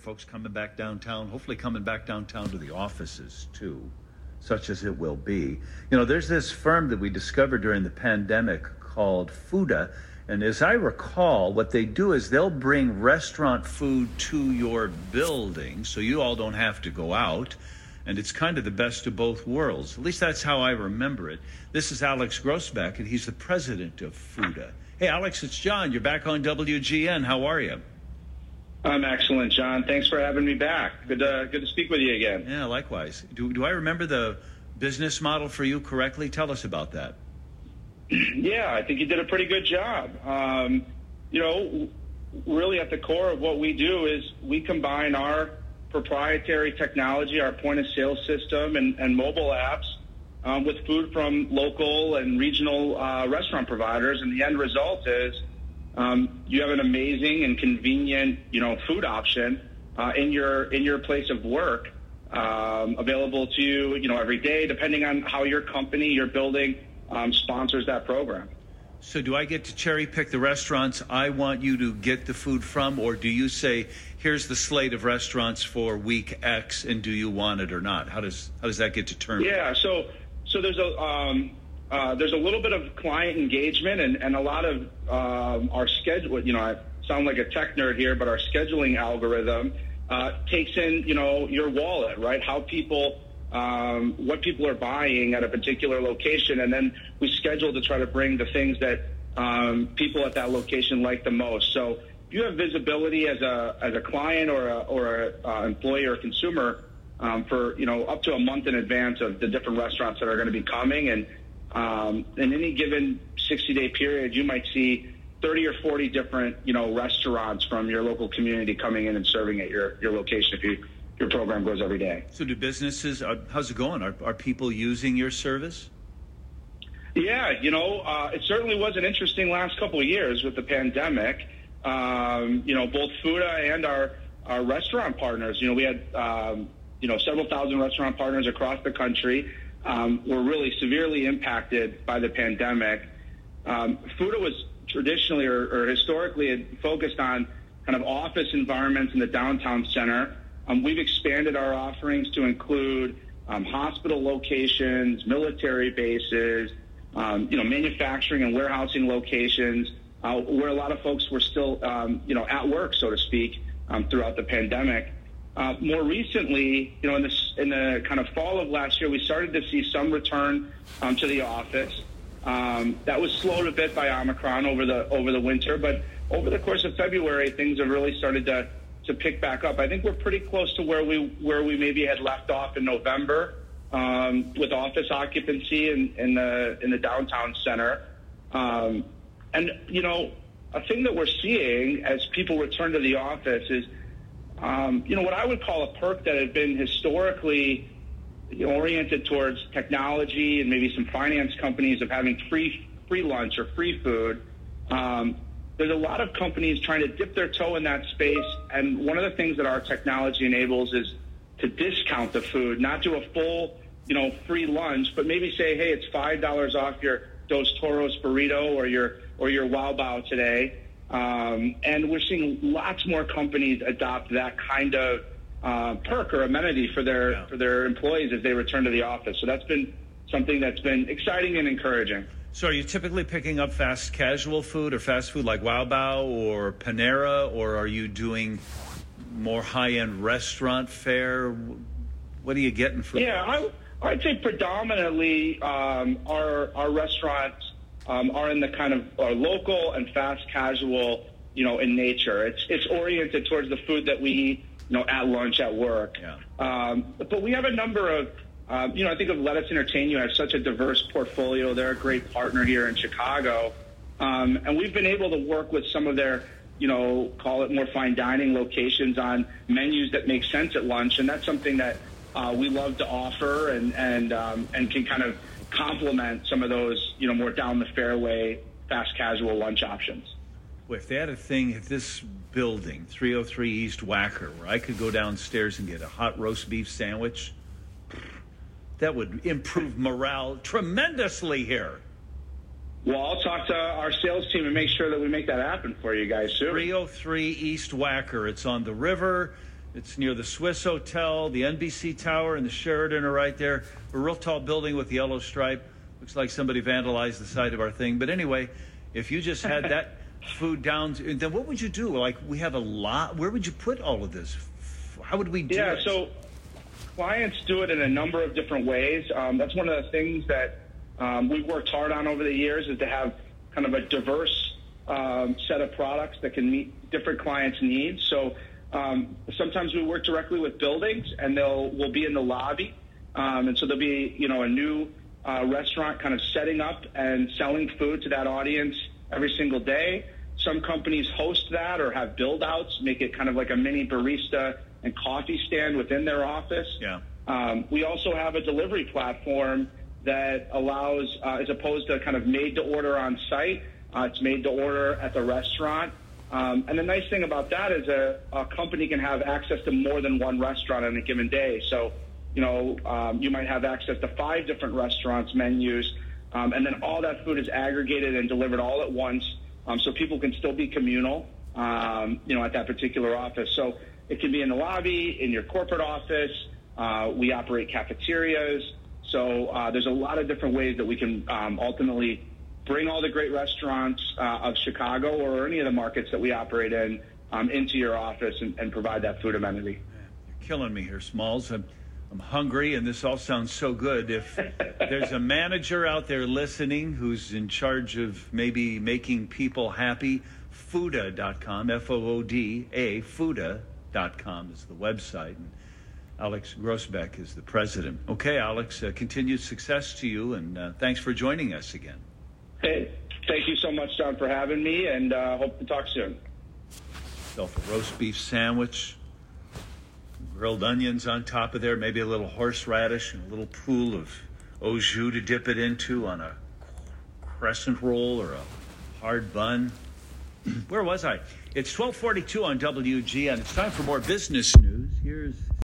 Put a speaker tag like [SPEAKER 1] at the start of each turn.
[SPEAKER 1] folks coming back downtown, hopefully coming back downtown to the offices too, such as it will be. You know, there's this firm that we discovered during the pandemic called Fuda. And as I recall, what they do is they'll bring restaurant food to your building so you all don't have to go out. And it's kind of the best of both worlds. At least that's how I remember it. This is Alex Grossbeck, and he's the president of Fuda. Hey, Alex, it's John. You're back on WGN. How are you?
[SPEAKER 2] I'm excellent, John. Thanks for having me back. Good to speak with you again.
[SPEAKER 1] Yeah, likewise. Do I remember the business model for you correctly? Tell us about that.
[SPEAKER 2] Yeah, I think you did a pretty good job. You know, really at the core of what we do is we combine our proprietary technology, our point-of-sale system and mobile apps with food from local and regional restaurant providers. And the end result is you have an amazing and convenient, food option in your place of work, available to you, every day, depending on how your company, your building sponsors that program.
[SPEAKER 1] So do I get to cherry pick the restaurants I want you to get the food from, or do you say, here's the slate of restaurants for week X, and do you want it or not? How does that get determined?
[SPEAKER 2] Yeah, so there's a little bit of client engagement and a lot of our schedule. I sound like a tech nerd here, but our scheduling algorithm takes in your wallet, right? How people. What people are buying at a particular location, and then we schedule to try to bring the things that people at that location like the most. So if you have visibility as a client or a employee or consumer for up to a month in advance of the different restaurants that are going to be coming, and in any given 60-day period, you might see 30 or 40 different restaurants from your local community coming in and serving at your location if your program goes every day.
[SPEAKER 1] So do businesses, how's it going? Are people using your service?
[SPEAKER 2] Yeah, it certainly was an interesting last couple of years with the pandemic. Both Fuda and our restaurant partners, we had, several thousand restaurant partners across the country were really severely impacted by the pandemic. Fuda was traditionally or historically focused on kind of office environments in the downtown center. We've expanded our offerings to include hospital locations, military bases, manufacturing and warehousing locations, where a lot of folks were still, at work, so to speak, throughout the pandemic. More recently, in the kind of fall of last year, we started to see some return to the office. That was slowed a bit by Omicron over the winter, but over the course of February, things have really started to pick back up. I think we're pretty close to where we maybe had left off in November with office occupancy in the downtown center. And a thing that we're seeing as people return to the office is what I would call a perk that had been historically oriented towards technology and maybe some finance companies of having free lunch or free food. There's a lot of companies trying to dip their toe in that space, and one of the things that our technology enables is to discount the food, not do a full, free lunch, but maybe say, hey, it's $5 off your Dos Toros burrito or your Wow Bao today. And we're seeing lots more companies adopt that kind of perk or amenity for their employees as they return to the office. So that's been something that's been exciting and encouraging.
[SPEAKER 1] So are you typically picking up fast casual food or fast food like Wow Bao or Panera, or are you doing more high-end restaurant fare? What are you getting for?
[SPEAKER 2] Yeah, I'd say predominantly our restaurants are in the kind of local and fast casual, in nature. It's oriented towards the food that we eat, at lunch, at work.
[SPEAKER 1] Yeah.
[SPEAKER 2] But we have a number of I think of Let Us Entertain You as such a diverse portfolio. They're a great partner here in Chicago. And we've been able to work with some of their, call it more fine dining locations on menus that make sense at lunch. And that's something that we love to offer and can kind of complement some of those, more down the fairway, fast casual lunch options.
[SPEAKER 1] Well, if they had a thing at this building, 303 East Wacker, where I could go downstairs and get a hot roast beef sandwich, that would improve morale tremendously here.
[SPEAKER 2] Well, I'll talk to our sales team and make sure that we make that happen for you guys soon.
[SPEAKER 1] 303 East Wacker. It's on the river. It's near the Swiss Hotel, the NBC Tower, and the Sheraton are right there. A real tall building with yellow stripe. Looks like somebody vandalized the side of our thing. But anyway, if you just had that food down, then what would you do? Like, we have a lot. Where would you put all of this? How would we do it?
[SPEAKER 2] Yeah, so clients do it in a number of different ways. That's one of the things that we've worked hard on over the years, is to have kind of a diverse set of products that can meet different clients' needs. So sometimes we work directly with buildings, and we'll be in the lobby. And so there'll be, a new restaurant kind of setting up and selling food to that audience every single day. Some companies host that or have build-outs, make it kind of like a mini barista and coffee stand within their office.
[SPEAKER 1] Yeah.
[SPEAKER 2] We also have a delivery platform that allows, as opposed to kind of made-to-order on site, it's made-to-order at the restaurant. And the nice thing about that is a company can have access to more than one restaurant on a given day. So, you might have access to 5 different restaurants' menus, and then all that food is aggregated and delivered all at once, so people can still be communal, at that particular office. So it can be in the lobby, in your corporate office. We operate cafeterias. So there's a lot of different ways that we can ultimately bring all the great restaurants of Chicago or any of the markets that we operate in into your office and provide that food amenity.
[SPEAKER 1] You're killing me here, Smalls. I'm hungry, and this all sounds so good. If there's a manager out there listening who's in charge of maybe making people happy, Fooda.com, F-O-O-D-A, Fooda.com is the website. And Alex Grossbeck is the president. Okay, Alex, continued success to you, and thanks for joining us again.
[SPEAKER 2] Hey, thank you so much, John, for having me, and hope to talk soon.
[SPEAKER 1] Self a roast beef sandwich, grilled onions on top of there, maybe a little horseradish and a little pool of au jus to dip it into on a crescent roll or a hard bun. Where was I? It's 12:42 on WGN. It's time for more business news. Here's